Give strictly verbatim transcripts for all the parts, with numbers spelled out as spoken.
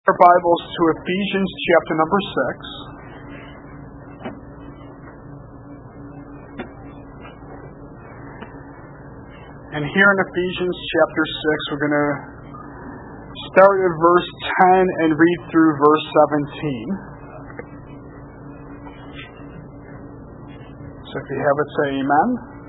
Our Bibles to Ephesians chapter number six. And here in Ephesians chapter six, we're going to start at verse ten and read through verse seventeen. So if you have it, say amen.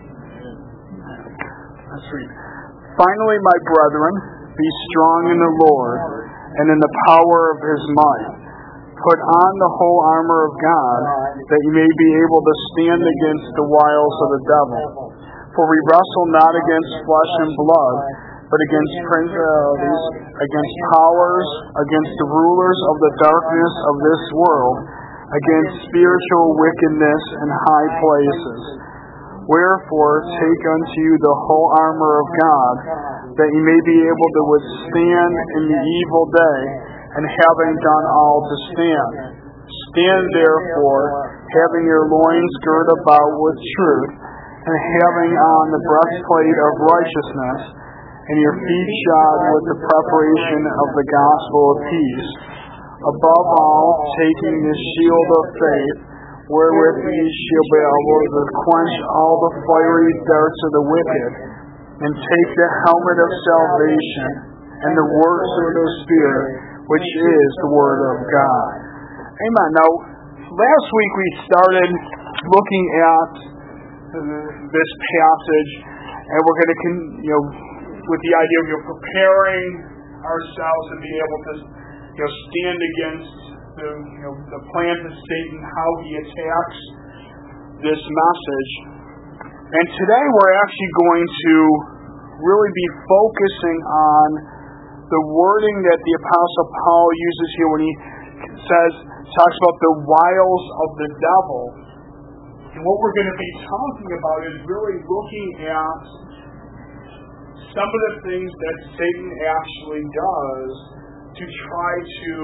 Let's read. Finally, my brethren, be strong in the Lord and in the power of His might. Put on the whole armor of God, that you may be able to stand against the wiles of the devil. For we wrestle not against flesh and blood, but against principalities, against powers, against the rulers of the darkness of this world, against spiritual wickedness in high places. Wherefore, take unto you the whole armor of God, that ye may be able to withstand in the evil day, and having done all to stand. Stand therefore, having your loins girt about with truth, and having on the breastplate of righteousness, and your feet shod with the preparation of the gospel of peace. Above all, taking the shield of faith, wherewith ye shall be able to quench all the fiery darts of the wicked, and take the helmet of salvation, and the works of the Spirit, which is the Word of God. Amen. Now, last week we started looking at this passage, and we're going to, you know, with the idea of you know, preparing ourselves to be able to, you know, stand against the, you know, the plans of Satan, how he attacks this message. And today we're actually going to really be focusing on the wording that the Apostle Paul uses here when he says, talks about the wiles of the devil. And what we're going to be talking about is really looking at some of the things that Satan actually does to try to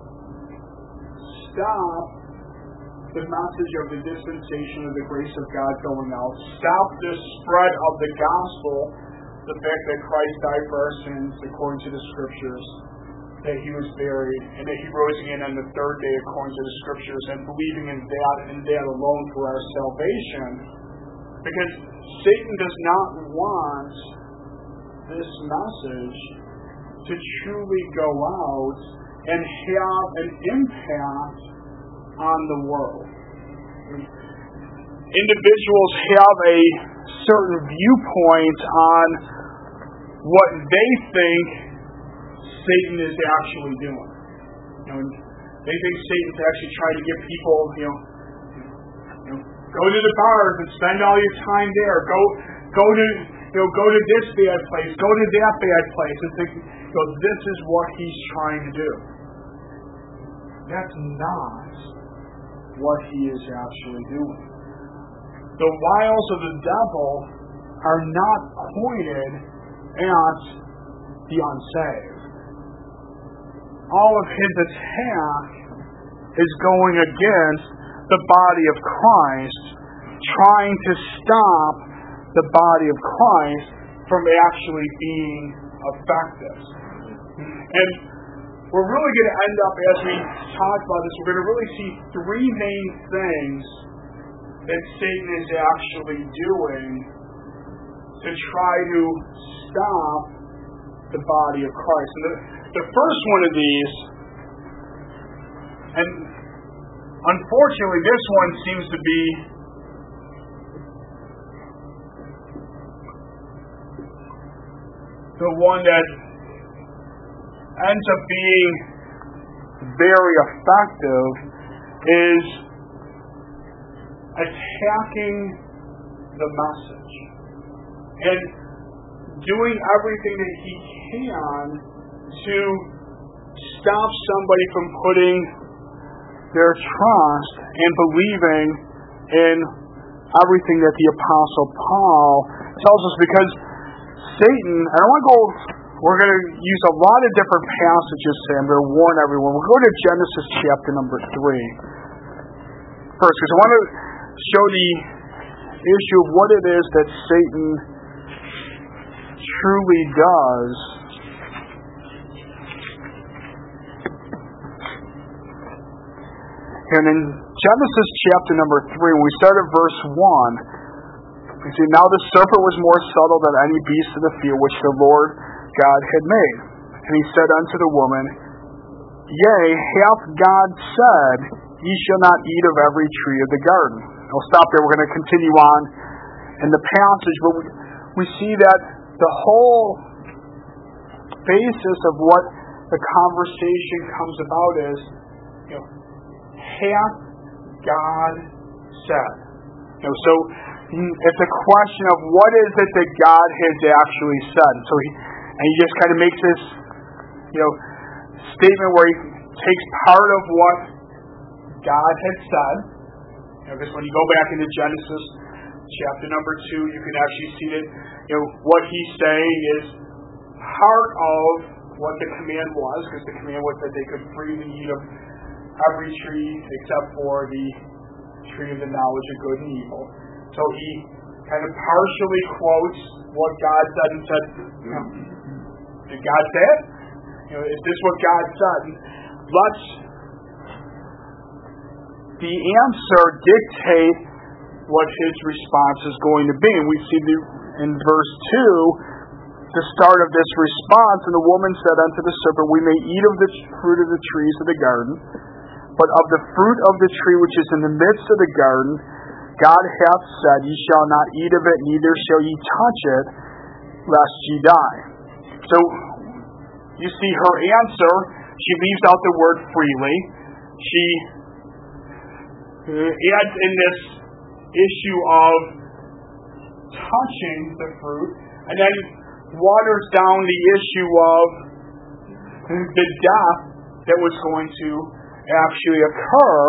stop the message of the dispensation of the grace of God going out, stop the spread of the gospel, the fact that Christ died for our sins according to the Scriptures, that He was buried, and that He rose again on the third day according to the Scriptures, and believing in that and that alone for our salvation. Because Satan does not want this message to truly go out and have an impact on the world. Individuals have a certain viewpoint on what they think Satan is actually doing. You know, they think Satan's actually trying to get people, you know, you know, go to the bars and spend all your time there. Go, go to, you know, go to this bad place. Go to that bad place, and think, you know, this is what he's trying to do. That's not what he is actually doing. The wiles of the devil are not pointed at the unsaved. All of his attack is going against the body of Christ, trying to stop the body of Christ from actually being effective. And we're really going to end up, as we talk about this, we're going to really see three main things that Satan is actually doing to try to stop the body of Christ. And the, the first one of these, and unfortunately this one seems to be the one that ends up being very effective, is attacking the message and doing everything that he can to stop somebody from putting their trust and believing in everything that the Apostle Paul tells us. Because Satan, and I want to go, we're going to use a lot of different passages today. I'm going to warn everyone. We'll go to Genesis chapter number three first, because I want to show the issue of what it is that Satan truly does And in Genesis chapter number three, when we start at verse one, we see, now the serpent was more subtle than any beast of the field which the Lord God had made. And he said unto the woman, Yea, hath God said, Ye shall not eat of every tree of the garden. I'll stop there. We're going to continue on in the passage, but we, we see that the whole basis of what the conversation comes about is, you know, hath God said? You know, so it's a question of what is it that God has actually said. So he, and he just kind of makes this, you know, statement where he takes part of what God had said. You know, because when you go back into Genesis chapter number two, you can actually see that, you know, what he's saying is part of what the command was, because the command was that they could freely eat of every tree except for the tree of the knowledge of good and evil. So he kind of partially quotes what God said and said, you know, did God say it? You know, is this what God said? Let's the answer dictate what his response is going to be. And we see the, in verse two, the start of this response, and the woman said unto the serpent, We may eat of the fruit of the trees of the garden, but of the fruit of the tree which is in the midst of the garden, God hath said, Ye shall not eat of it, neither shall ye touch it, lest ye die. So, you see her answer, she leaves out the word freely. She adds in this issue of touching the fruit, and then waters down the issue of the death that was going to actually occur.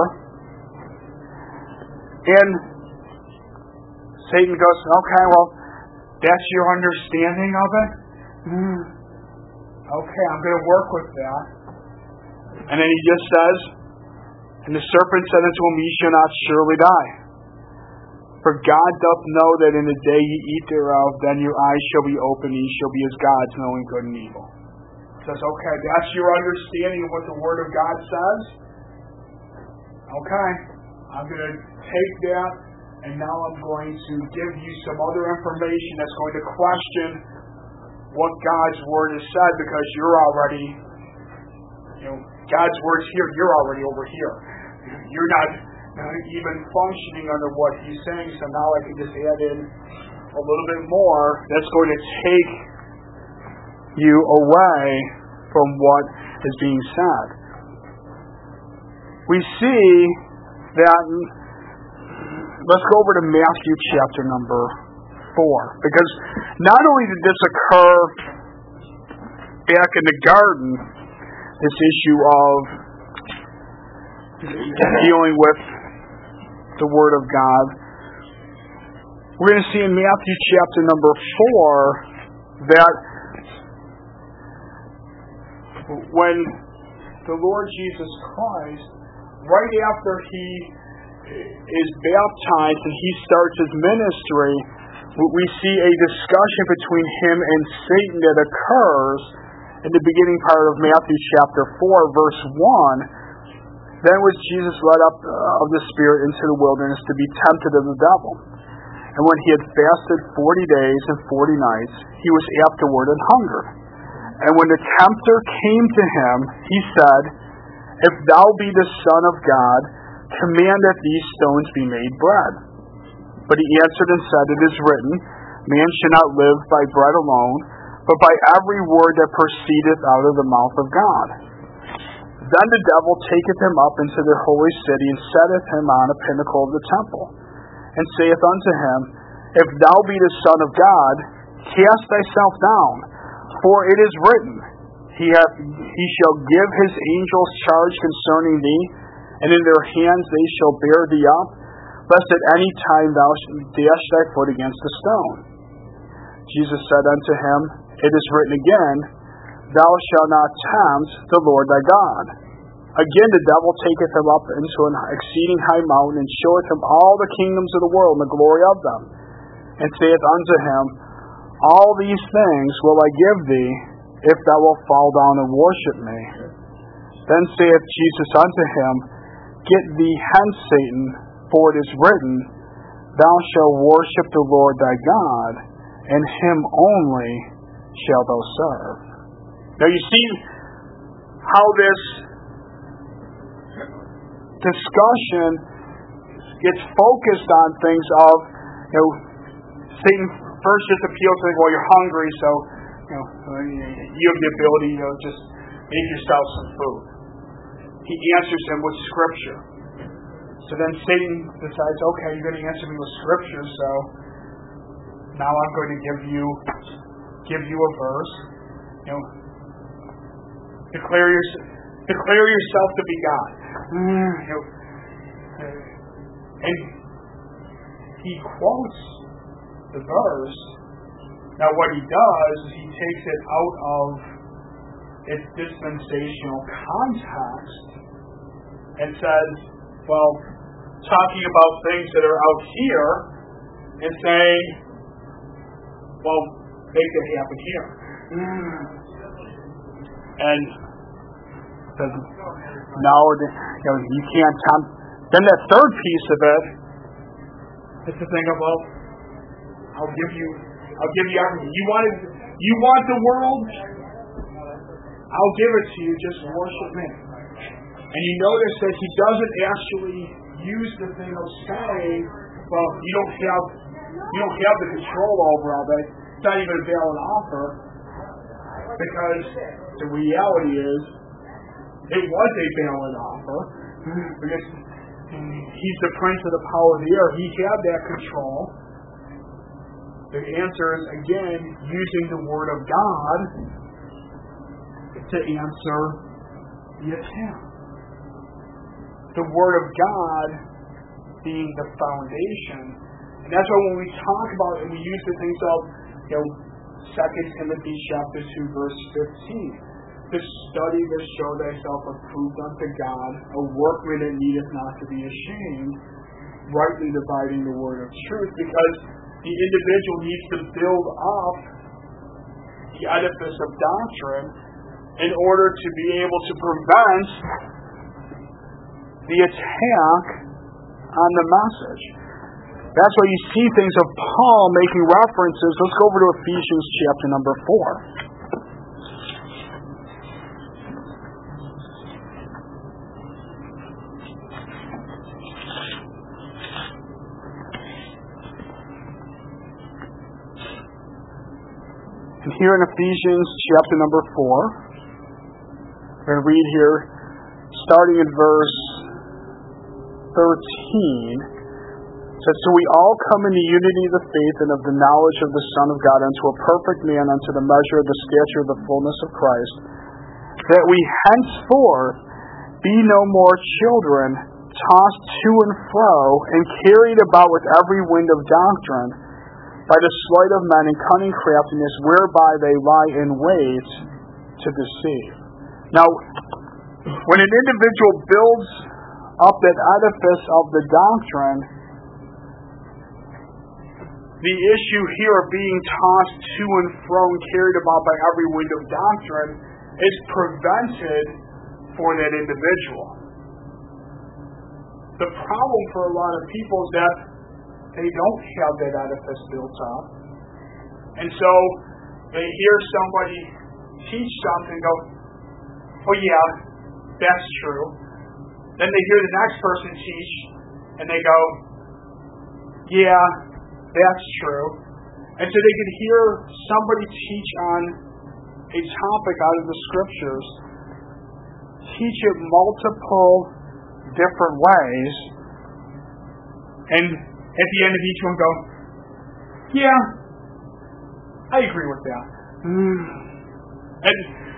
And Satan goes, okay, well, that's your understanding of it? Mm. Okay, I'm going to work with that. And then he just says, And the serpent said unto him, Ye shall not surely die. For God doth know that in the day ye eat thereof, then your eyes shall be opened, and ye shall be as gods, knowing good and evil. He says, okay, that's your understanding of what the Word of God says? Okay, I'm going to take that, and now I'm going to give you some other information that's going to question what God's Word has said, because you're already, you know, God's Word's here, you're already over here. You're not even functioning under what he's saying, so now I can just add in a little bit more that's going to take you away from what is being said. We see that, let's go over to Matthew chapter number four, because not only did this occur back in the garden, this issue of dealing with the Word of God, we're going to see in Matthew chapter number four that when the Lord Jesus Christ, right after he is baptized and he starts his ministry, we see a discussion between him and Satan that occurs in the beginning part of Matthew chapter four, verse one. Then was Jesus led up of the Spirit into the wilderness to be tempted of the devil. And when he had fasted forty days and forty nights, he was afterward an hunger. And when the tempter came to him, he said, If thou be the Son of God, command that these stones be made bread. But he answered and said, It is written, Man shall not live by bread alone, but by every word that proceedeth out of the mouth of God. Then the devil taketh him up into the holy city, and setteth him on a pinnacle of the temple, and saith unto him, If thou be the Son of God, cast thyself down, for it is written, He hath, he shall give his angels charge concerning thee, and in their hands they shall bear thee up, lest at any time thou dash thy foot against a stone. Jesus said unto him, It is written again, Thou shalt not tempt the Lord thy God. Again the devil taketh him up into an exceeding high mountain, and showeth him all the kingdoms of the world and the glory of them, and saith unto him, All these things will I give thee, if thou wilt fall down and worship me. Then saith Jesus unto him, Get thee hence, Satan, for it is written, Thou shalt worship the Lord thy God, and him only shalt thou serve. Now you see how this discussion gets focused on things of, you know, Satan first just appeals to, well, you're hungry, so, you know, you have the ability, you know, just make yourself some food. He answers him with Scripture. So then Satan decides, okay, you're going to answer me with Scripture, so now I'm going to give you give you a verse. You know, declare your, declare yourself to be God. You know, and he quotes the verse. Now what he does is he takes it out of its dispensational context and says, well, talking about things that are out here and saying, well, make it happen here. And says, no, you know, you can't come. Then that third piece of it is to think of, well, I'll give you, I'll give you everything. You want it, you want the world? I'll give it to you. Just worship me. And you notice that he doesn't actually use the thing of saying, well, you don't have, you don't have the control over all that. It's not even a valid offer, because the reality is, it was a valid offer, because he's the prince of the power of the air. He had that control. The answer is, again, using the word of God to answer the attempt. The word of God being the foundation. And that's why when we talk about it, and we use the things of, you know, Second Timothy chapter two, verse fifteen. To study to show thyself approved unto God, a workman that needeth not to be ashamed, rightly dividing the word of truth, because the individual needs to build up the edifice of doctrine in order to be able to prevent the attack on the message. That's why you see things of Paul making references. Let's go over to Ephesians chapter number four. And here in Ephesians chapter number four, we're going to read here, starting in verse thirteen, says, So we all come in the unity of the faith and of the knowledge of the Son of God unto a perfect man, unto the measure of the stature of the fullness of Christ, that we henceforth be no more children, tossed to and fro, and carried about with every wind of doctrine, by the sleight of men and cunning craftiness, whereby they lie in wait to deceive. Now, when an individual builds up that edifice of the doctrine, the issue here of being tossed to and fro and carried about by every wind of doctrine is prevented for that individual. The problem for a lot of people is that they don't have that edifice built up. And so they hear somebody teach something and go, oh yeah, that's true. Then they hear the next person teach and they go, yeah, that's true. And so they can hear somebody teach on a topic out of the Scriptures, teach it multiple different ways, and at the end of each one go, yeah, I agree with that. Mm. And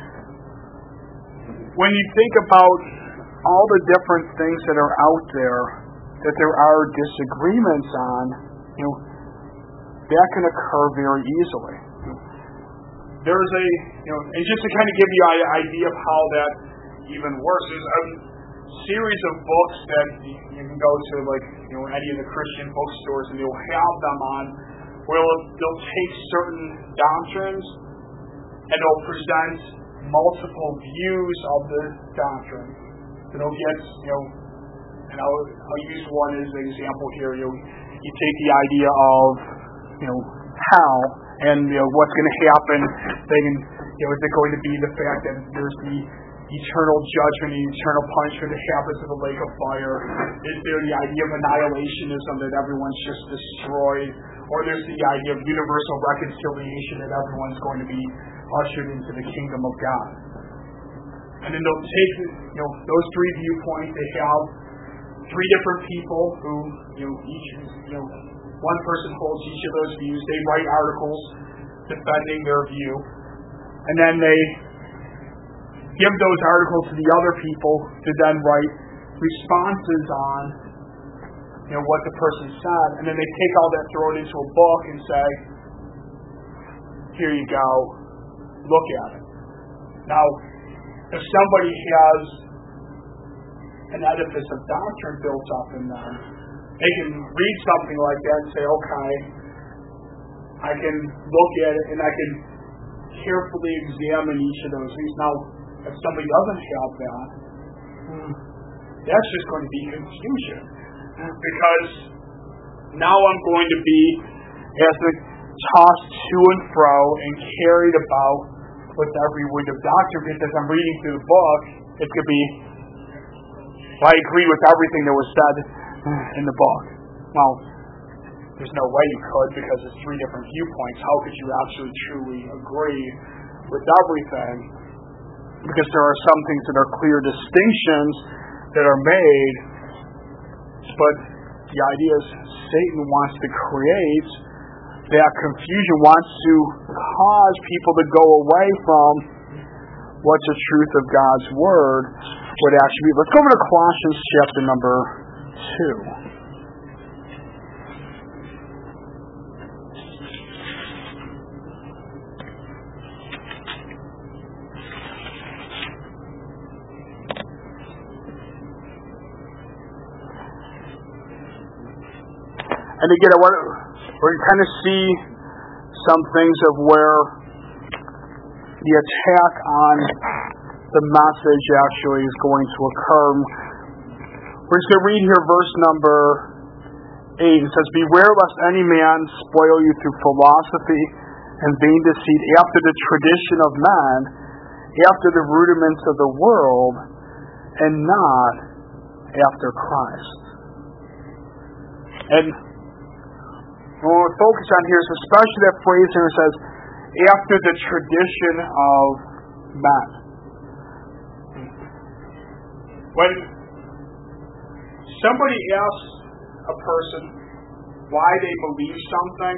when you think about all the different things that are out there, that there are disagreements on, you know, that can occur very easily. There's a, you know, and just to kind of give you an idea of how that even works, there's a series of books that you can go to, like, you know, any of the Christian bookstores, and they'll have them on where they'll take certain doctrines and they'll present multiple views of the doctrine. So they'll get, you know, and I'll, I'll use one as an example here. You know, you take the idea of, you know, hell and, you know, what's going to happen. Then, you know, is it going to be the fact that there's the eternal judgment and eternal punishment that happens in the lake of fire? Is there the idea of annihilationism, that everyone's just destroyed? Or there's the idea of universal reconciliation, that everyone's going to be ushered into the kingdom of God? And then they'll take, you know, those three viewpoints. They have three different people who, you know, each, you know, one person holds each of those views. They write articles defending their view. And then they give those articles to the other people to then write responses on, you know, what the person said. And then they take all that, throw it into a book and say, here you go, look at it. Now, if somebody has an edifice of doctrine built up in them, they can read something like that and say, okay, I can look at it and I can carefully examine each of those things. Now, if somebody doesn't have that, that's just going to be confusion. Because now I'm going to be as the tossed to and fro and carried about with every wind of doctrine, because as I'm reading through the book, it could be, well, I agree with everything that was said in the book. Well, there's no way you could, because it's three different viewpoints. How could you actually truly agree with everything? Because there are some things that are clear distinctions that are made, but the idea is Satan wants to create that confusion, wants to cause people to go away from what the truth of God's Word would actually be. Let's go over to Colossians chapter number two. And again, I want to, we're going to kind of see some things of where the attack on the message actually is going to occur. We're just going to read here verse number eight. It says, beware lest any man spoil you through philosophy and vain deceit, after the tradition of men, after the rudiments of the world, and not after Christ. And what we're focused on here is especially that phrase here that says, after the tradition of men. When somebody asks a person why they believe something,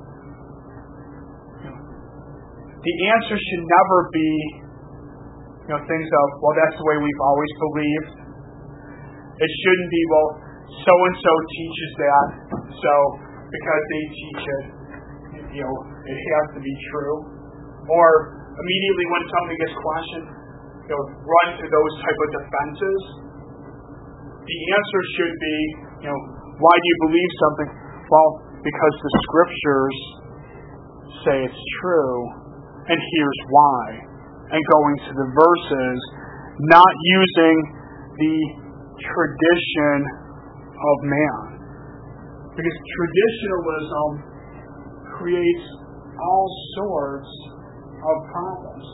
the answer should never be, you know, things of, well, that's the way we've always believed. It shouldn't be, well, so-and-so teaches that, so because they teach it, you know, it has to be true. Or immediately when something gets questioned, you know, run to those type of defenses. The answer should be, you know, why do you believe something? Well, because the scriptures say it's true, and here's why. And going to the verses, not using the tradition of man. Because traditionalism creates all sorts of problems.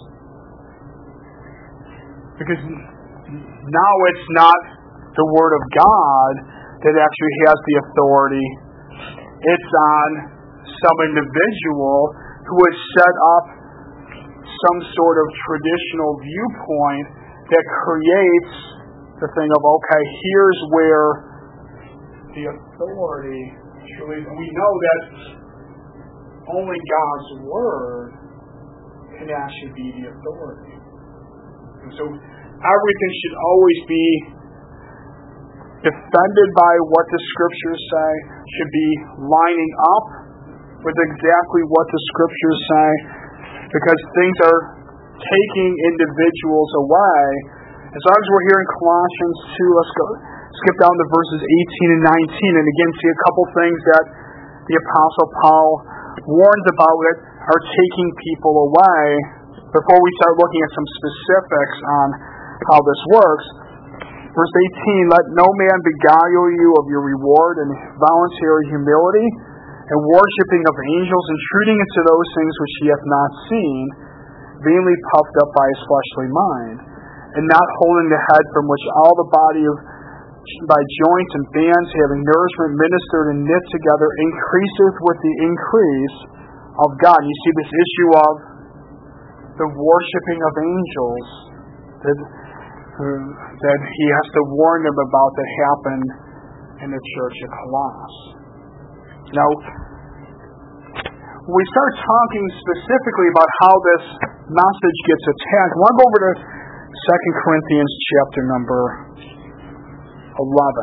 Because now it's not the Word of God that actually has the authority. It's on some individual who has set up some sort of traditional viewpoint that creates the thing of, okay, here's where the authority truly, and we know that only God's Word can actually be the authority. And so everything should always be defended by what the Scriptures say, should be lining up with exactly what the Scriptures say, because things are taking individuals away. As long as we're here in Colossians two, let's go skip down to verses eighteen and nineteen, and again see a couple things that the Apostle Paul warns about that are taking people away before we start looking at some specifics on how this works. Verse eighteen, let no man beguile you of your reward in voluntary humility and worshiping of angels, intruding into those things which he hath not seen, vainly puffed up by his fleshly mind, and not holding the head, from which all the body of by joints and bands, having nourishment ministered and knit together, increaseth with the increase of God. And you see this issue of the worshiping of angels that, uh, that he has to warn them about that happened in the church of Colossus. Now, when we start talking specifically about how this message gets attacked, I want to go over to Second Corinthians chapter number eleven.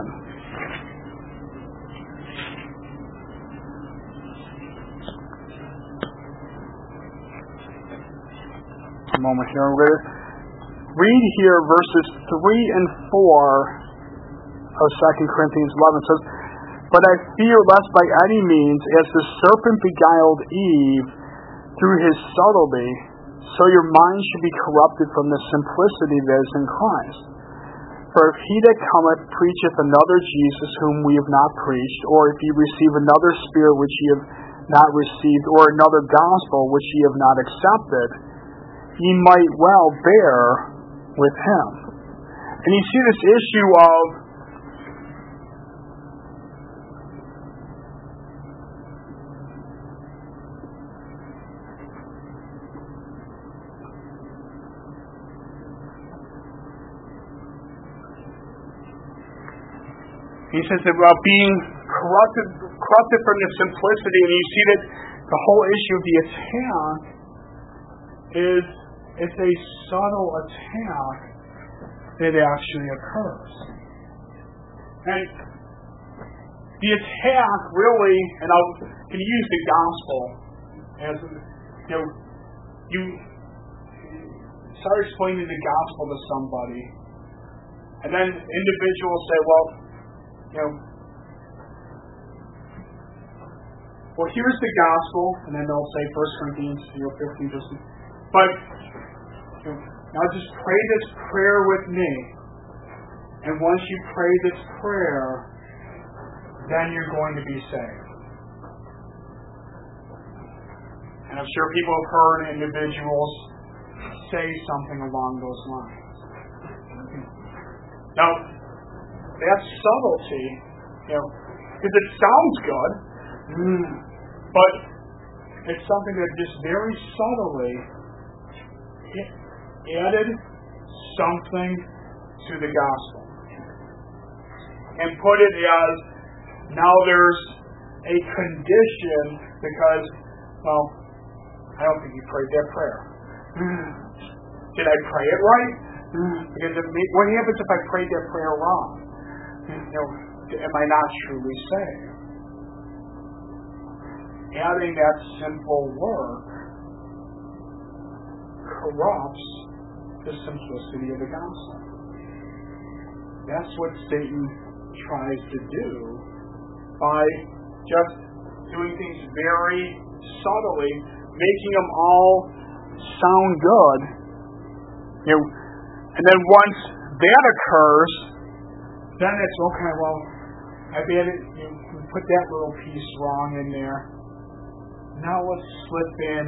A moment here. We're going to read here verses three and four of Second Corinthians eleven. It says, but I fear lest by any means, as the serpent beguiled Eve through his subtlety, so your mind should be corrupted from the simplicity that is in Christ. For if he that cometh preacheth another Jesus whom we have not preached, or if ye receive another spirit which ye have not received, or another gospel which ye have not accepted, ye might well bear with him. And you see this issue of he says that about being corrupted, corrupted from the simplicity, and you see that the whole issue of the attack is it's a subtle attack that actually occurs. And the attack really, and I'm going to use the gospel as, you know, you start explaining the gospel to somebody, and then individuals say, well, you know, well, here's the gospel, and then they'll say First Corinthians you know, fifteen, just, but you know, now just pray this prayer with me, and once you pray this prayer, then you're going to be saved. And I'm sure people have heard individuals say something along those lines. Now, that subtlety, you know, because it sounds good, but it's something that just very subtly added something to the gospel and put it as now there's a condition because, well, I don't think you prayed that prayer. Did I pray it right? Because it may, what happens if I prayed that prayer wrong? You know, am I not truly saved? Adding that simple work corrupts the simplicity of the gospel. That's what Satan tries to do by just doing things very subtly, making them all sound good. You know, and then once that occurs, then it's okay, well, I've added, you know, put that little piece wrong in there. Now let's slip in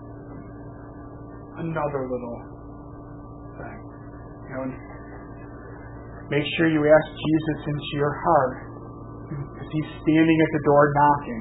another little thing. You know, and make sure you ask Jesus into your heart, because he's standing at the door knocking.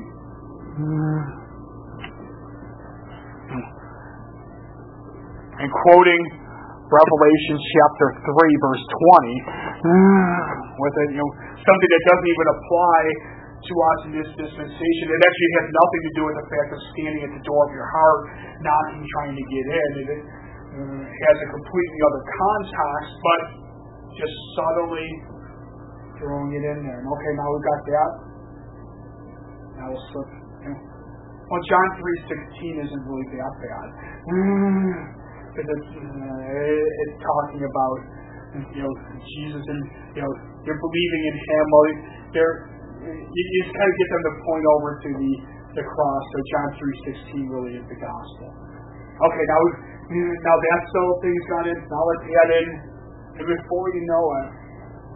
And quoting Revelation chapter three, verse twenty, with it, you know, something that doesn't even apply to us in this dispensation. It actually has nothing to do with the fact of standing at the door of your heart, knocking, trying to get in. It uh, has a completely other context, but just subtly throwing it in there. And okay, now we've got that. Now we'll slip. You know. Well, John three sixteen isn't really that bad. Because it's, uh, it's talking about, you know, Jesus and, you know, they're believing in him. Well, they're, you, you just kind of get them to point over to the, the cross. So John three sixteen really is the gospel. Okay, now now that subtle thing's got in. Now let's add in, and before you know it,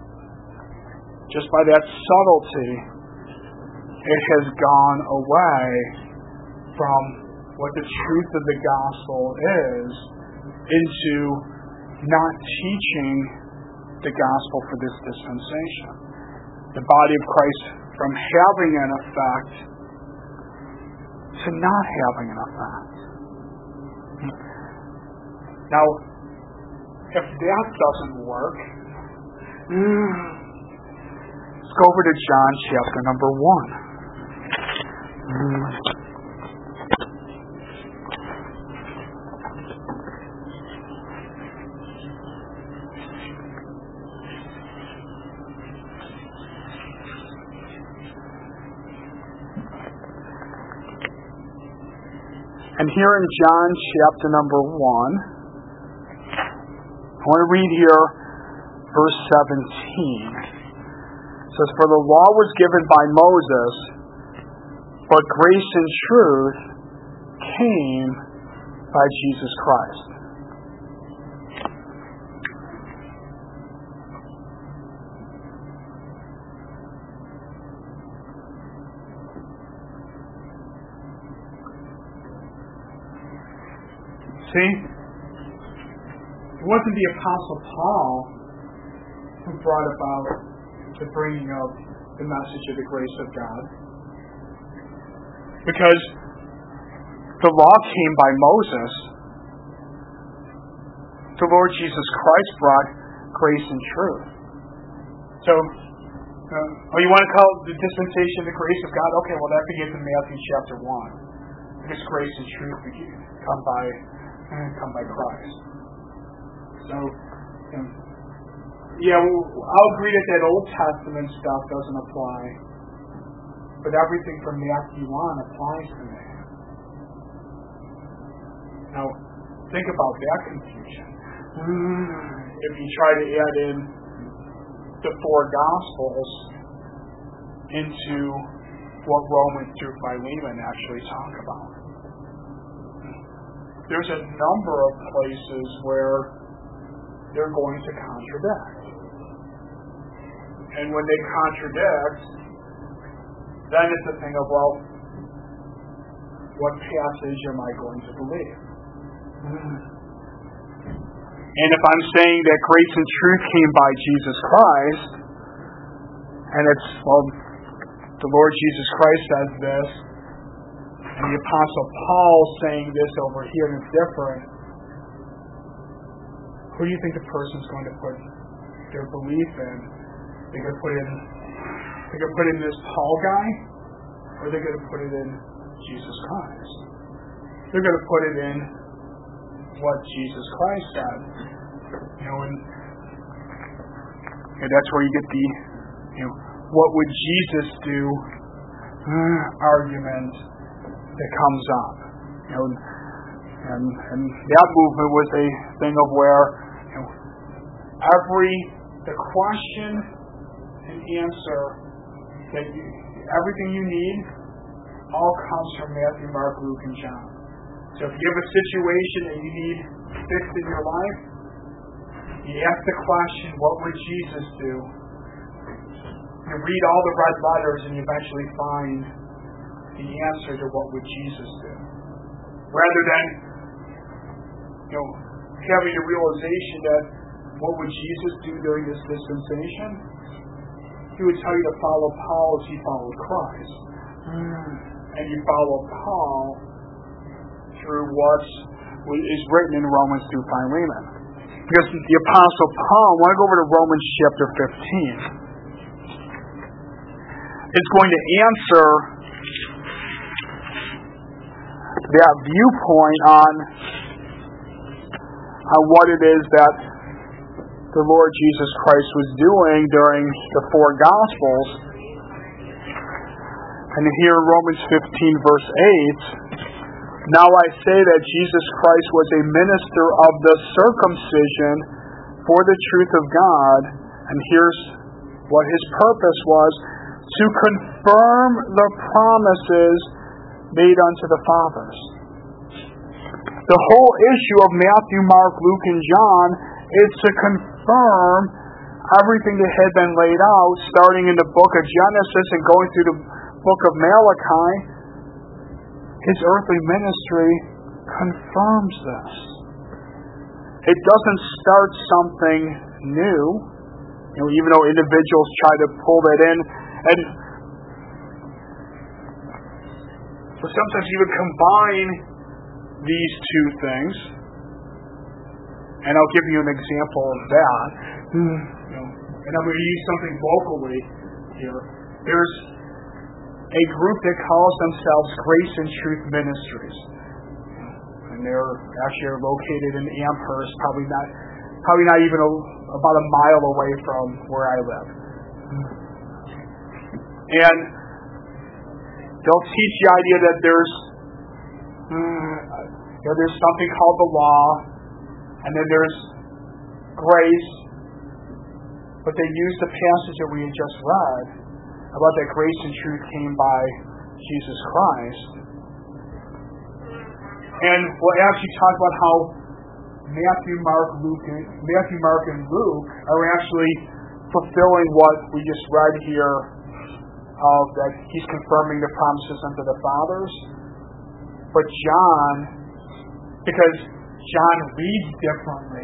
just by that subtlety, it has gone away from what the truth of the gospel is into not teaching the gospel for this dispensation. The body of Christ from having an effect to not having an effect. Now, if that doesn't work, let's go over to John chapter number one. And here in John chapter number one, I want to read here verse seventeen. It says, "For the law was given by Moses, but grace and truth came by Jesus Christ." See? It wasn't the Apostle Paul who brought about the bringing of the message of the grace of God. Because the law came by Moses. The Lord Jesus Christ brought grace and truth. So, uh, oh, you want to call the dispensation the grace of God? Okay, well that begins in Matthew chapter one. Because grace and truth come by, come by Christ. So, um, yeah, well, I'll agree that that Old Testament stuff doesn't apply, but everything from Matthew on applies to me. Now, think about that confusion. If you try to add in the four Gospels into what Romans through Philemon actually talk about, there's a number of places where they're going to contradict. And when they contradict, then it's a thing of, well, what passage am I going to believe? And if I'm saying that grace and truth came by Jesus Christ, and it's, well, the Lord Jesus Christ says this, and the Apostle Paul saying this over here, and it's different, who do you think the person's going to put their belief in? They're going to put in, they're going to put in this Paul guy, or they're going to put it in Jesus Christ? They're going to put it in what Jesus Christ said. You know, and, and that's where you get the, you know, what would Jesus do uh, argument that comes up. You know, and, and that movement was a thing of where, you know, every, the question and answer that you, everything you need all comes from Matthew, Mark, Luke, and John. So if you have a situation that you need fixed in your life, you ask the question, what would Jesus do? You read all the red letters and you eventually find the answer to what would Jesus do. Rather than, you know, having a realization that what would Jesus do during this dispensation? He would tell you to follow Paul as he followed Christ. Mm. And you follow Paul through what is written in Romans through Philemon. Because the Apostle Paul, I want to go over to Romans chapter fifteen. It's going to answer that viewpoint on, on what it is that the Lord Jesus Christ was doing during the four Gospels. And here in Romans fifteen verse eight, "Now I say that Jesus Christ was a minister of the circumcision for the truth of God," and here's what his purpose was, "to confirm the promises made unto the fathers." The whole issue of Matthew, Mark, Luke, and John is to confirm everything that had been laid out, starting in the book of Genesis and going through the book of Malachi, his earthly ministry confirms this. It doesn't start something new, you know, even though individuals try to pull that in, and sometimes even combine these two things. And I'll give you an example of that. You know, and I'm going to use something locally here. There's a group that calls themselves Grace and Truth Ministries. And they're actually located in Amherst, probably not probably not even a, about a mile away from where I live. And they'll teach the idea that there's you know, there's something called the law, and then there's grace, but they use the passage that we had just read about that grace and truth came by Jesus Christ. And we'll actually talk about how Matthew, Mark, Luke, and, Matthew, Mark, and Luke are actually fulfilling what we just read here, of that he's confirming the promises unto the fathers. But John, because John reads differently,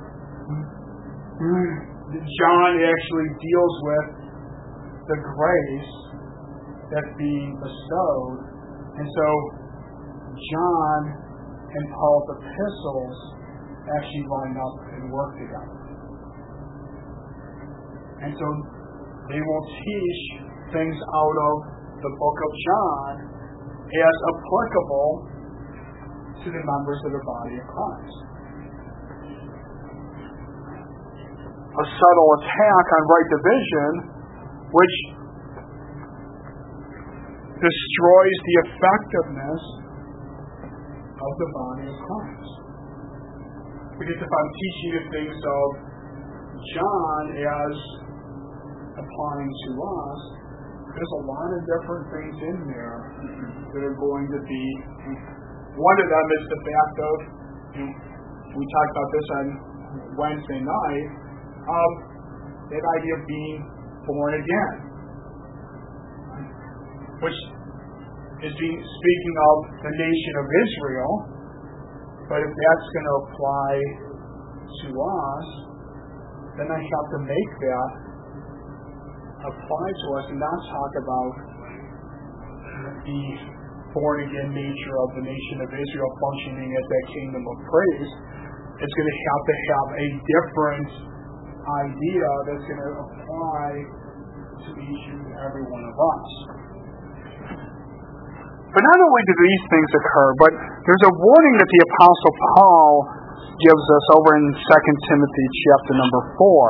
John actually deals with the grace that's being bestowed. And so John and Paul's epistles actually line up and work together. And so they will teach things out of the book of John as applicable to the members of the body of Christ. A subtle attack on right division, which destroys the effectiveness of the body of Christ. Because if I'm teaching the things of John as applying to us, there's a lot of different things in there that are going to be. One of them is the fact of, you know, we talked about this on Wednesday night, of that idea of being born again, which is being, speaking of the nation of Israel. But if that's going to apply to us, then I have to make that apply to us and not talk about the born-again nature of the nation of Israel functioning as that kingdom of praise. It's going to have to have a different idea that's going to apply to each and every one of us. But not only do these things occur, but there's a warning that the Apostle Paul gives us over in Second Timothy chapter number four.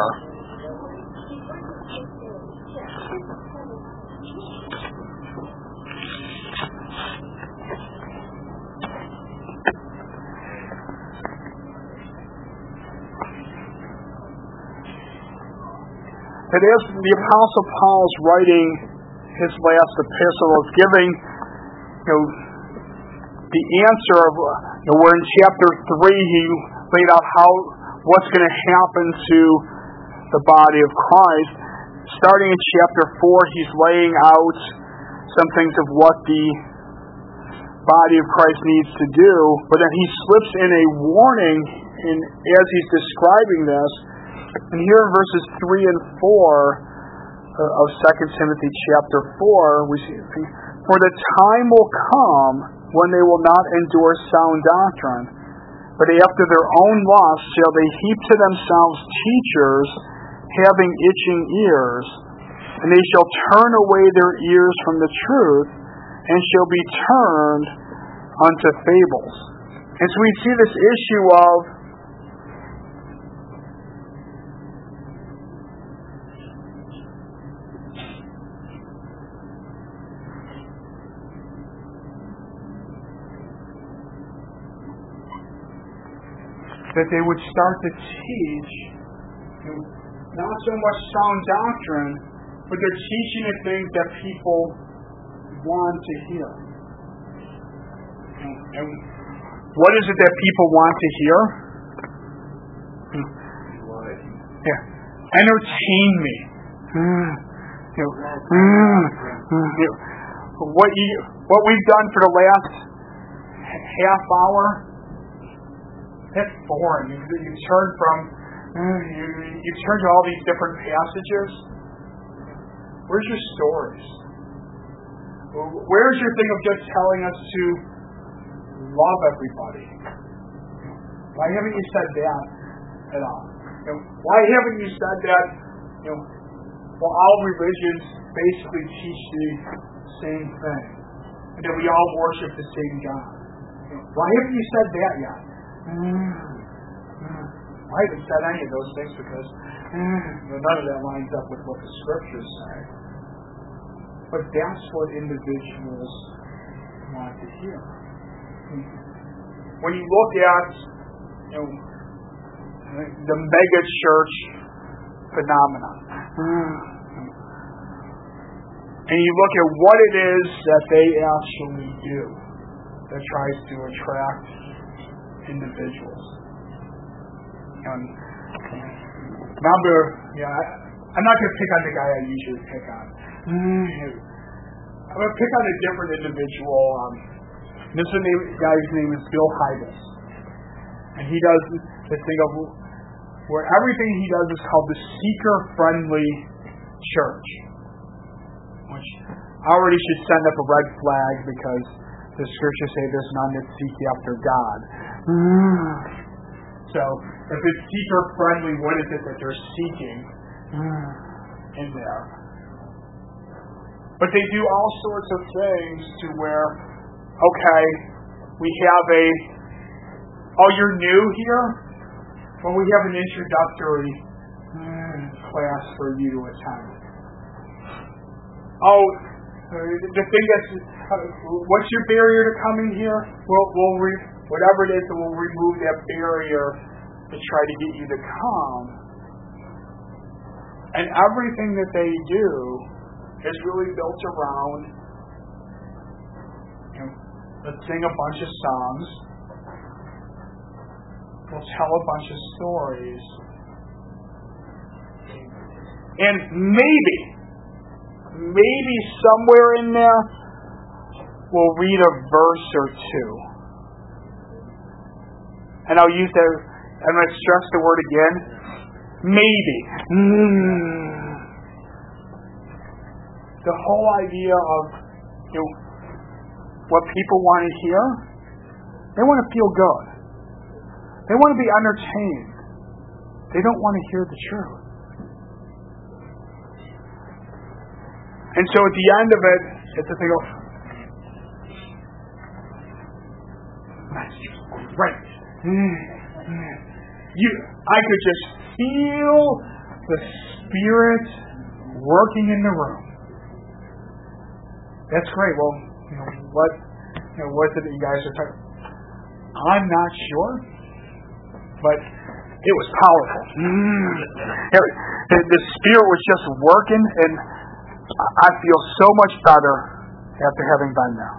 That as the Apostle Paul's writing his last epistle, is giving, you know, the answer of, you know, where in chapter three he laid out how what's going to happen to the body of Christ. Starting in chapter four, he's laying out some things of what the body of Christ needs to do, but then he slips in a warning in as he's describing this. And here in verses three and four of Second Timothy chapter four, we see, for the time will come when they will not endure sound doctrine, but after their own lusts shall they heap to themselves teachers having itching ears, and they shall turn away their ears from the truth, and shall be turned unto fables. And so we see this issue of that they would start to teach, you know, not so much sound doctrine, but they're teaching the things that people want to hear. And, and what is it that people want to hear? Yeah. entertain me. You know, you know, what you what we've done for the last half hour, that's boring. You, you turn from you, you turn to all these different passages. Where's your stories? Where's your thing of just telling us to love everybody? Why haven't you said that at all? You know, why haven't you said that? You know, well, all religions basically teach the same thing, and that we all worship the same God. You know, why haven't you said that yet? Mm. Mm. I haven't said any of those things because mm, you know, none of that lines up with what the scriptures say. But that's what individuals want to hear. When you look at, you know, the mega church phenomenon, and you look at what it is that they actually do that tries to attract individuals. And remember, yeah, I, I'm not going to pick on the guy I usually pick on. I'm going to pick on a different individual. Um, this guy's name is Bill Hybels. And he does this thing of where everything he does is called the seeker-friendly church. Which already should send up a red flag because the scriptures say there's none that seek after God. So, if it's seeker-friendly, what is it that they're seeking in there? But they do all sorts of things to where, okay, we have a, oh, you're new here? Well, we have an introductory class for you to attend. Oh, the thing that's, uh, what's your barrier to coming here? We'll, we'll re- whatever it is, we'll remove that barrier to try to get you to come. And everything that they do is really built around, you know, let's sing a bunch of songs, we'll tell a bunch of stories, and maybe, maybe somewhere in there, we'll read a verse or two. And I'll use that, I'm going to stress the word again, maybe. Mm. The whole idea of, you know, what people want to hear, they want to feel good. They want to be entertained. They don't want to hear the truth. And so at the end of it, it's a thing of, that's just great. You, I could just feel the Spirit working in the room. That's great. Well, you know, what, you know, what is it that you guys are talking about? I'm not sure, but it was powerful. Mm. The, the Spirit was just working, and I feel so much better after having been there.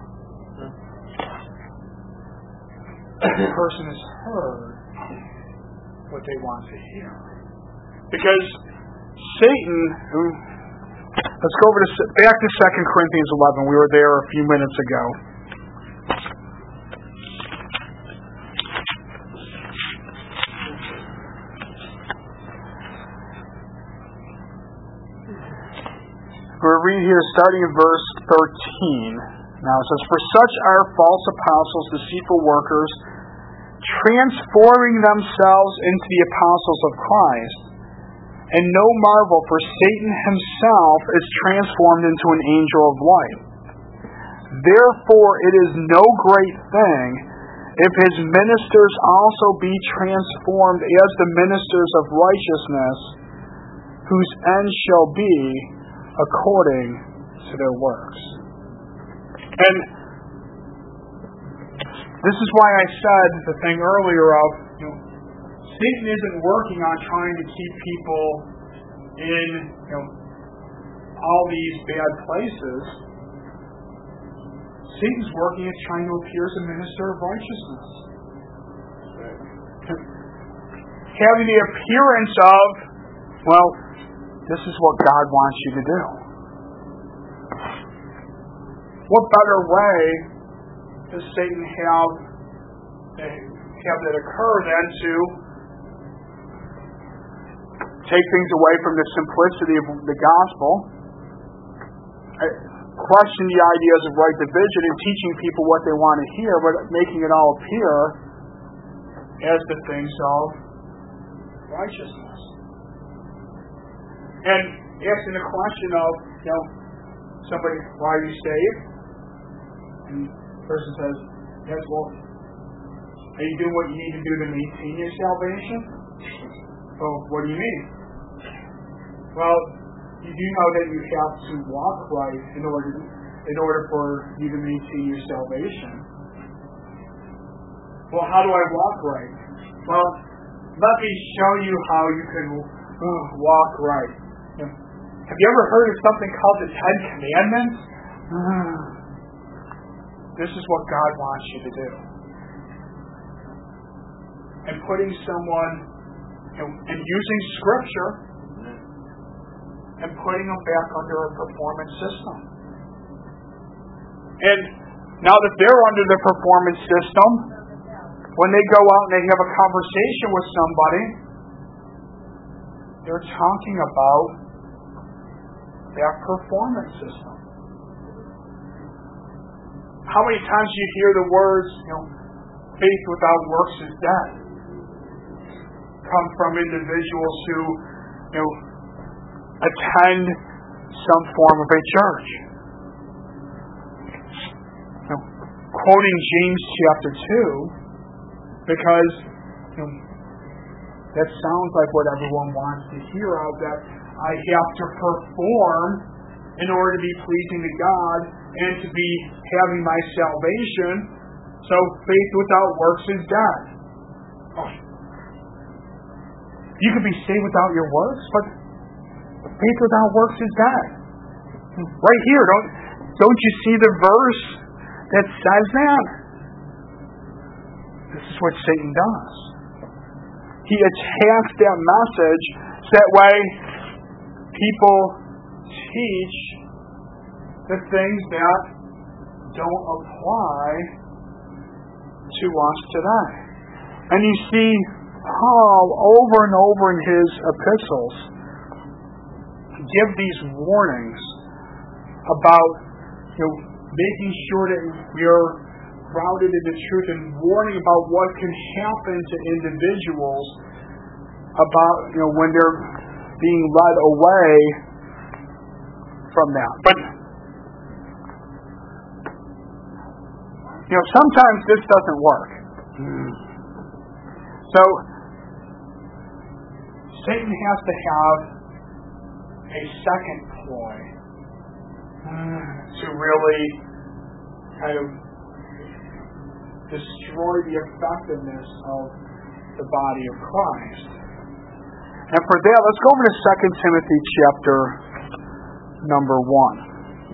The person has heard what they want to hear. Because Satan, who, let's go over to back to Second Corinthians eleven. We were there a few minutes ago. We'll read here starting in verse thirteen. Now it says, "For such are false apostles, deceitful workers, transforming themselves into the apostles of Christ. And no marvel, for Satan himself is transformed into an angel of light. Therefore it is no great thing if his ministers also be transformed as the ministers of righteousness, whose end shall be according to their works." And this is why I said the thing earlier of, you know, Satan isn't working on trying to keep people in, you know, all these bad places. Satan's working at trying to appear as a minister of righteousness. Having the appearance of, well, This is what God wants you to do. What better way does Satan have, have that occur than to take things away from the simplicity of the gospel, question the ideas of right division, and teaching people what they want to hear, but making it all appear as the things of righteousness. And asking the question of, you know, somebody, why are you saved? And the person says, yes, well, are you doing what you need to do to maintain your salvation? Oh, what do you mean? Well, you do know that you have to walk right in order in order for you to maintain your salvation. Well, how do I walk right? Well, let me show you how you can uh, walk right. You know, have you ever heard of something called the Ten Commandments? Uh, this is what God wants you to do. And putting someone, you know, and using Scripture and putting them back under a performance system. And now that they're under the performance system, when they go out and they have a conversation with somebody, they're talking about that performance system. How many times do you hear the words, you know, faith without works is dead? Come from individuals who, you know, attend some form of a church. You know, quoting James chapter two, because you know, that sounds like what everyone wants to hear out, that I have to perform in order to be pleasing to God and to be having my salvation. So faith without works is dead. Oh. You can be saved without your works, but faith without works is dead. Right here, don't don't you see the verse that says that? This is what Satan does. He attacks that message so that way people teach the things that don't apply to us today. And you see Paul over and over in his epistles give these warnings about, you know, making sure that we're grounded in the truth and warning about what can happen to individuals about, you know, when they're being led away from that. But, you know, sometimes this doesn't work. So, Satan has to have a second ploy to really kind of destroy the effectiveness of the body of Christ. And for that, let's go over to Second Timothy chapter number one.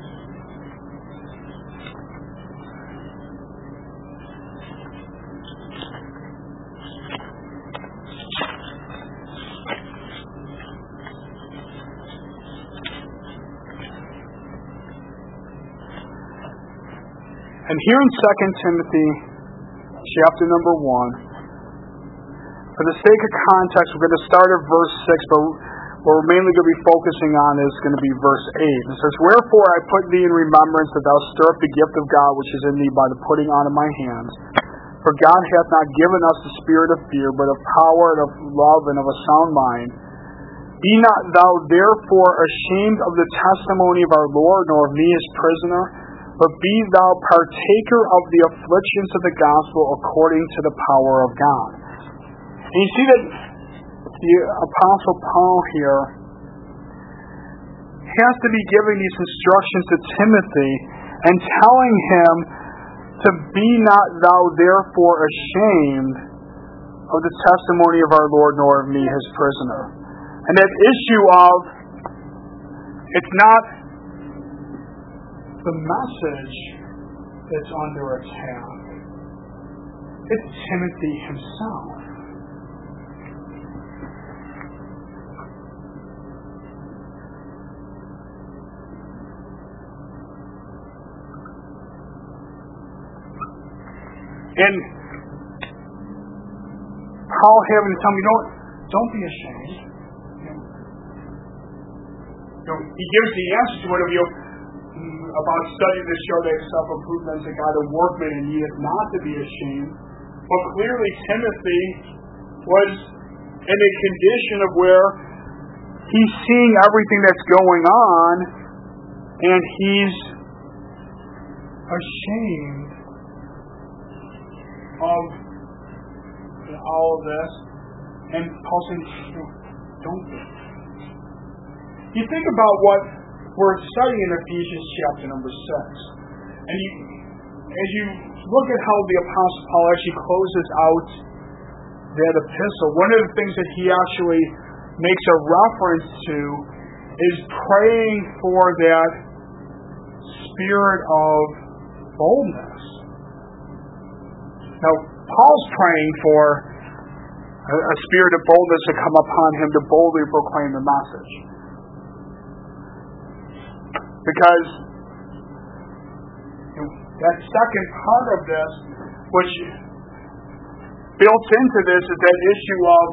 And here in Second Timothy chapter number one, for the sake of context, we're going to start at verse six, but what we're mainly going to be focusing on is going to be verse eight. It says, "Wherefore I put thee in remembrance that thou stir up the gift of God which is in thee by the putting on of my hands. For God hath not given us the spirit of fear, but of power and of love and of a sound mind. Be not thou therefore ashamed of the testimony of our Lord, nor of me his prisoner, but be thou partaker of the afflictions of the gospel according to the power of God." And you see that the Apostle Paul here has to be giving these instructions to Timothy and telling him to be not thou therefore ashamed of the testimony of our Lord, nor of me his prisoner. And that issue of, it's not the message that's under attack. It's Timothy himself. And Paul having to tell me, don't, don't be ashamed. You know, he gives the answer to one of you about studying to show that self-improvement is a God, a workman, and he is not to be ashamed. But clearly Timothy was in a condition of where he's seeing everything that's going on, and he's ashamed of all of this. And Paul says, don't be. You think about what we're studying in Ephesians chapter number six. And you, as you look at how the Apostle Paul actually closes out that epistle, one of the things that he actually makes a reference to is praying for that spirit of boldness. Now, Paul's praying for a, a spirit of boldness to come upon him to boldly proclaim the message. Because you know, that second part of this, which built into this, is that issue of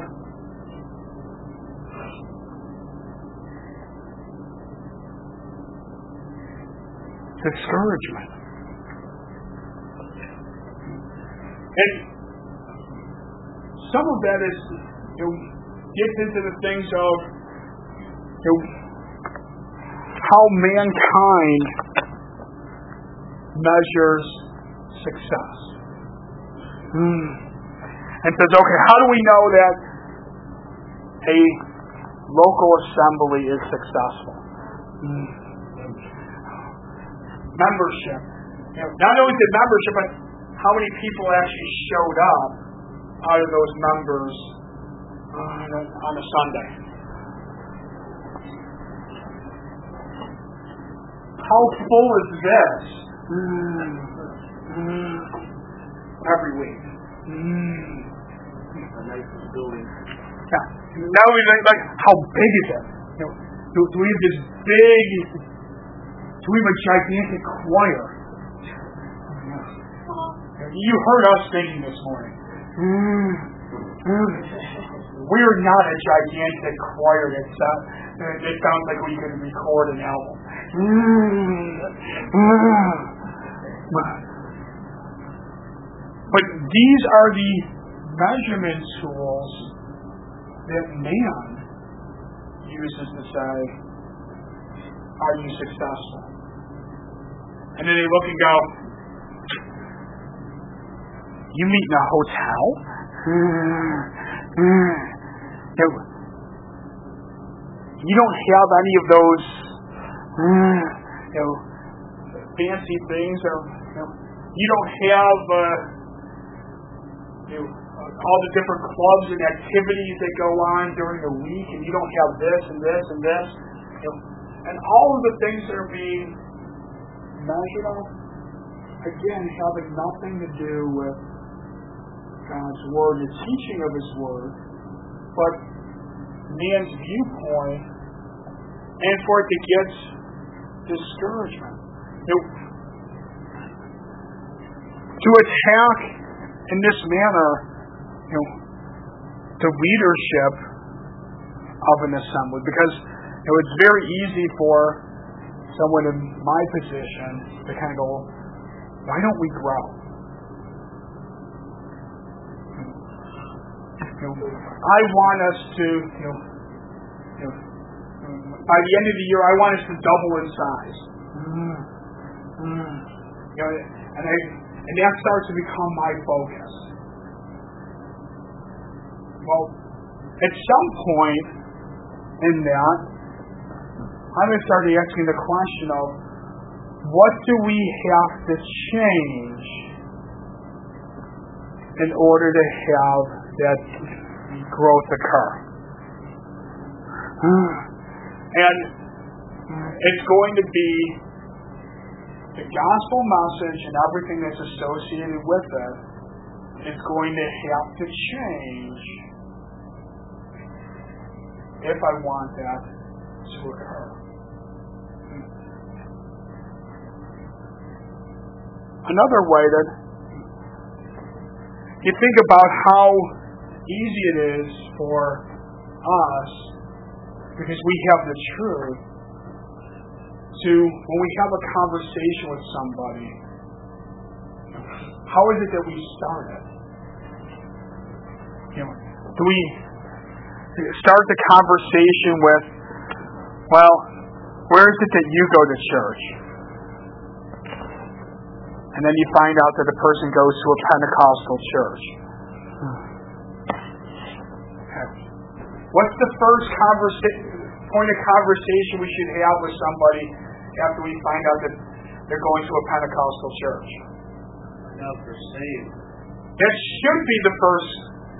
discouragement. And some of that is, you know, gets into the things of, you know, how mankind measures success. Mm. And says, okay, how do we know that a local assembly is successful? Mm. Membership. You know, not only the membership, but how many people actually showed up out of those members uh, on a Sunday? How full is this? Mm. Mm. Every week. Mm. A nice building. Yeah. Now we like, like how big is it? You know, do, do we have this big? Do we have a gigantic choir? You heard us singing this morning. Mm. Mm. We're not a gigantic choir that sounds, that sounds like we could record an album. Mm. Mm. But these are the measurement tools that man uses to say, are you successful? And then they look and go, you meet in a hotel? You don't have any of those you know, fancy things, or you, know, you don't have uh, you know, all the different clubs and activities that go on during the week, and you don't have this and this and this, you know, and all of the things that are being measured on, again, having nothing to do with God's Word, the teaching of His Word, but man's viewpoint, and for it to get discouragement. You know, to attack in this manner, you know, the leadership of an assembly, because you know, it's very easy for someone in my position to kind of go, why don't we grow? You know, I want us to, you know, you know, by the end of the year, I want us to double in size. Mm. Mm. You know, and, I, and that starts to become my focus. Well, at some point in that, I'm going to start asking the question of, what do we have to change in order to have that growth occur? And it's going to be the gospel message and everything that's associated with it is going to have to change if I want that to occur. Another way that you think about how easy it is for us, because we have the truth, to, when we have a conversation with somebody, how is it that we start it? You know, do we start the conversation with, well, where is it that you go to church? And then you find out that the person goes to a Pentecostal church. What's the first conversa- point of conversation we should have with somebody after we find out that they're going to a Pentecostal church? Find out they're saved. That should be the first.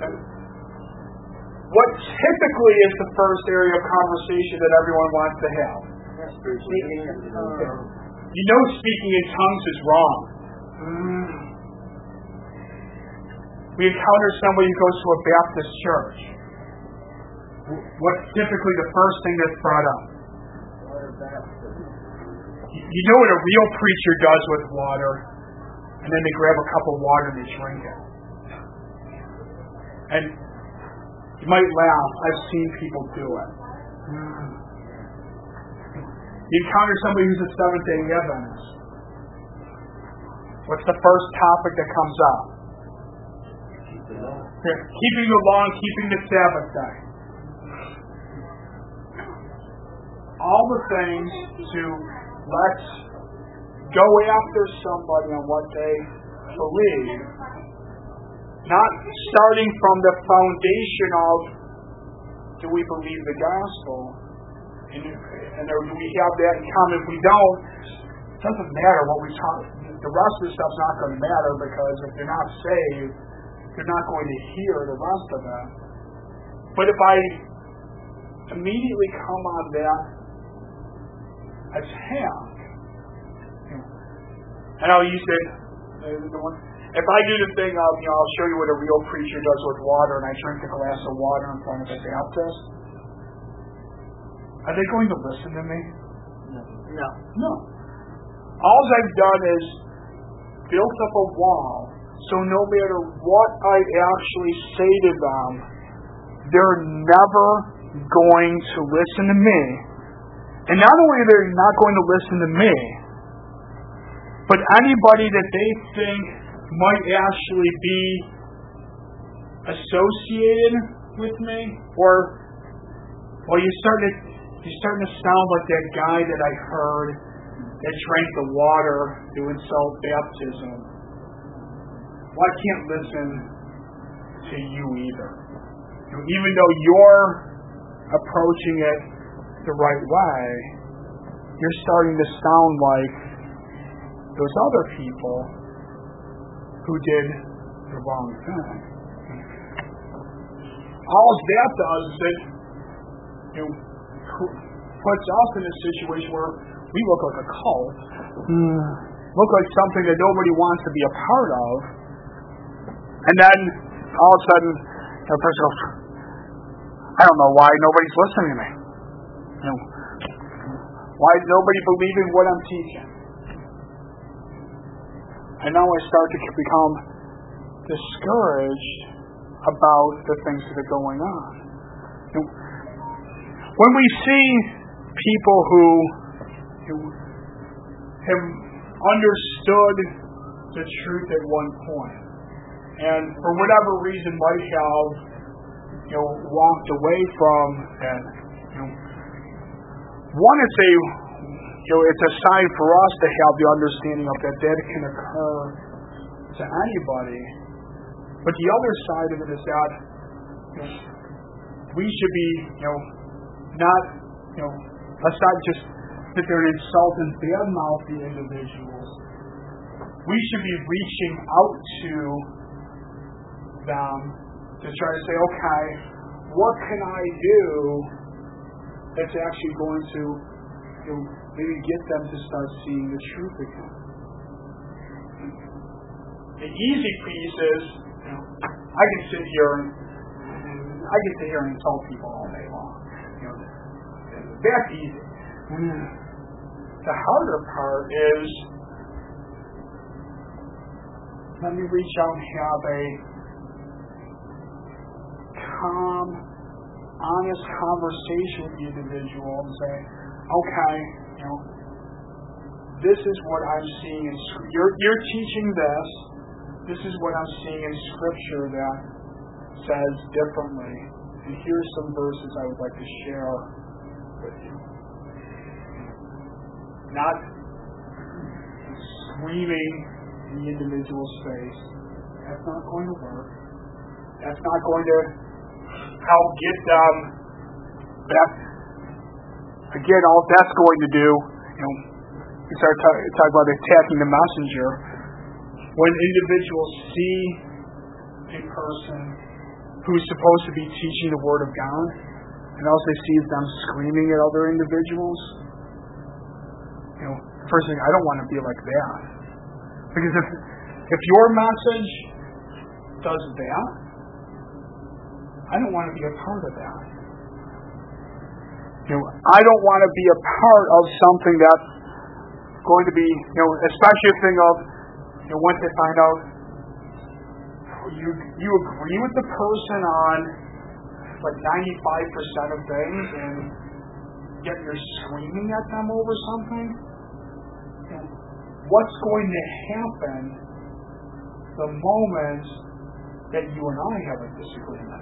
What typically is the first area of conversation that everyone wants to have? Speaking in tongues. You know speaking in tongues is wrong. We encounter somebody who goes to a Baptist church. What's typically the first thing that's brought up? You know what a real preacher does with water? And then they grab a cup of water and they drink it. And you might laugh. I've seen people do it. You encounter somebody who's a Seventh-day Adventist. What's the first topic that comes up? Keeping the law and keeping the Sabbath day. All the things to let's go after somebody on what they believe, not starting from the foundation of, do we believe the gospel? And, and do we have that in common? If we don't, it doesn't matter what we talk. The rest of the stuff's not going to matter, because if you're not saved, you're not going to hear the rest of it. But if I immediately come on that attack, and I'll use it, the one, if I do the thing of, you know, I'll show you what a real preacher does with water, and I drink a glass of water in front of a Baptist, are they going to listen to me? No. No. No. All I've done is built up a wall, so no matter what I actually say to them, they're never going to listen to me. And not only are they not going to listen to me, but anybody that they think might actually be associated with me, or, well, you're starting to, you're starting to sound like that guy that I heard that drank the water to insult baptism. Well, I can't listen to you either. You know, even though you're approaching it the right way, you're starting to sound like those other people who did the wrong thing. All that does is it, you know, puts us in a situation where we look like a cult, mm. look like something that nobody wants to be a part of, and then all of a sudden, the person goes, I don't know why nobody's listening to me. You know, why is nobody believing what I'm teaching? And now I start to become discouraged about the things that are going on. You know, when we see people who, who have understood the truth at one point, and for whatever reason might have, you know, walked away from it, you know, one is a, you know, it's a sign for us to have the understanding of that that can occur to anybody. But the other side of it is that, you know, we should be, you know, not, you know, let's not just sit there and insult and badmouth the individuals. We should be reaching out to them to try to say, okay, what can I do that's actually going to, you know, maybe get them to start seeing the truth again. The easy piece is, you know, I can sit here and, and I can sit here and insult people all day long. You know, that's easy. The harder part is, let me reach out and have a calm, honest conversation with the individual and say, okay, you know, this is what I'm seeing in Scripture. You're, you're teaching this. This is what I'm seeing in Scripture that says differently. And here's some verses I would like to share with you. Not screaming in the individual's face. That's not going to work. That's not going to help get them back. Again, all that's going to do, you know, we start talking talk about attacking the messenger. When individuals see a person who's supposed to be teaching the Word of God, and also they see them screaming at other individuals, you know, first thing, I don't want to be like that. Because if if your message does that, I don't want to be a part of that. You know, I don't want to be a part of something that's going to be, you know, especially a thing of, you know, once they find out you you agree with the person on like ninety-five percent of things, and yet you're screaming at them over something. You know, what's going to happen the moment that you and I have a disagreement?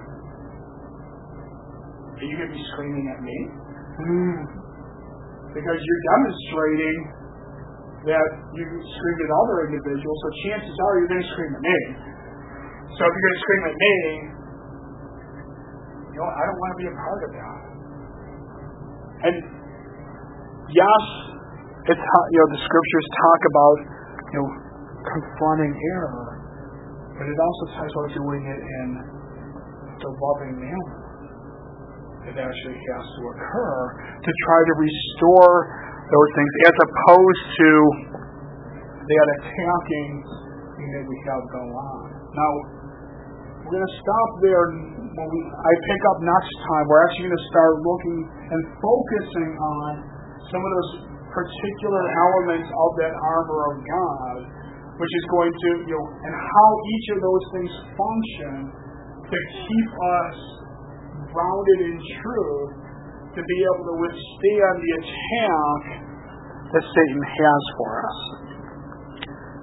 Are you going to be screaming at me? Mm. Because you're demonstrating that you screamed at other individuals, so chances are you're going to scream at me. So if you're going to scream at me, you know, I don't want to be a part of that. And yes, it's you know the scriptures talk about you know confronting error, but it also talks about doing it in the loving manner. It actually has to occur to try to restore those things, as opposed to that attacking thing that we have going on. Now, we're going to stop there. When we, I pick up next time, we're actually going to start looking and focusing on some of those particular elements of that armor of God, which is going to, you know, and how each of those things function to keep us grounded in truth, to be able to withstand the attack that Satan has for us.